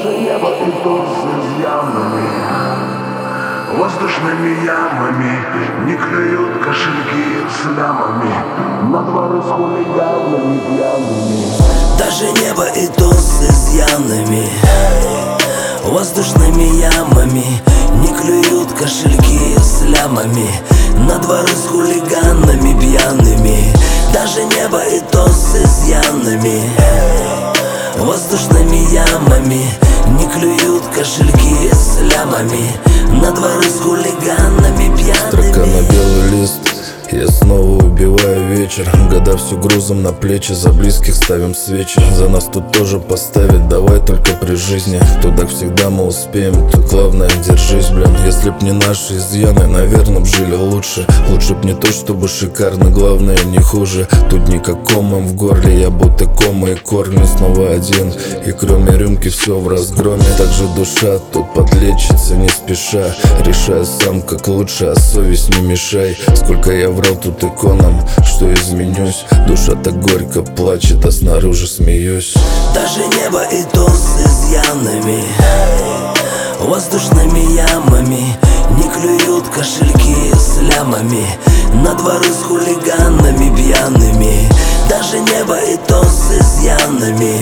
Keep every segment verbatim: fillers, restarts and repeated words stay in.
Даже небо и то с изъянами, воздушными ямами. Не клюют кошельки с лямами, на дворы с хулиганами пьяными. Даже небо и то с изъянами, воздушными ямами. Не клюют кошельки с лямами, на дворы с хулиганами пьяными. Даже небо и то с изъянами, воздушными ямами. Не клюют кошельки с лямами, на дворы с хулиганами пьяными. Строка на белый лист, я снова убиваю вечер. Года все грузом на плечи, за близких ставим свечи. За нас тут тоже поставить, давай только при жизни. Туда всегда мы успеем, тут главное держись, блин. Если б не наши изъяны, наверное б жили лучше. Лучше б не то, чтобы шикарно, главное не хуже. Тут никаком им в горле, я будто кома и корни. Снова один, и кроме рюмки все в разгроме. Также душа тут подлечится не спеша. Решаю сам как лучше, а совесть не мешай. Сколько я врал тут иконам, что изменюсь. Душа так горько плачет, а снаружи смеюсь. Даже небо и то с изъянами, воздушными ямами. Не клюют кошельки с лямами, на дворы с хулиганами пьяными. Даже небо и то с изъянами,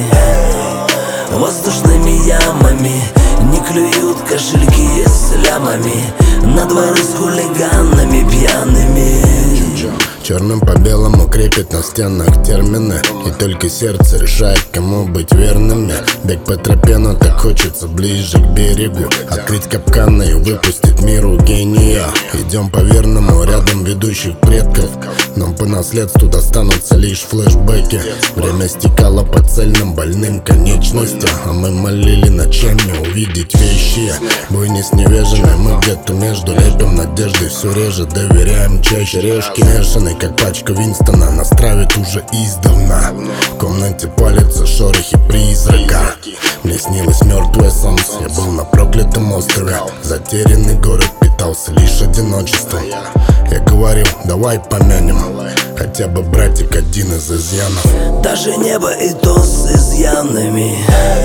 воздушными ямами. Не клюют кошельки с лямами, на дворы с хулиганами пьяными. Черным по белому крепит на стенах термины, и только сердце решает, кому быть верными. Бег по тропе, но так хочется ближе к берегу. Открыть капканы и выпустить миру гения. Идем по верному рядом ведущих предков, но по наследству достанутся лишь флешбеки. Время стекало по цельным больным конечностям, а мы молили ночами увидеть вещи. Бой не с невежиной, мы где-то между лепим надежды. Все реже доверяем чаще решки. Мешанный как пачка Винстона, нас травит уже издавна. В комнате палятся шорохи призрака. Мне снилось мертвое солнце, я был на проклятом острове. Затерянный город питался лишь одиночеством. Я говорил, давай помянем хотя бы братик один из изъянов. Даже небо и то с изъянами,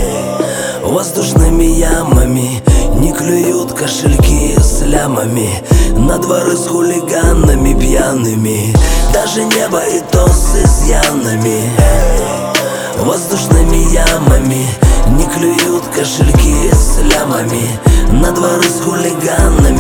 воздушными ямами. Не клюют кошельки с лямами, на дворы с хулиганами пьяными. Даже небо и то с изъянами, воздушными ямами. Не клюют кошельки с лямами, на дворы с хулиганами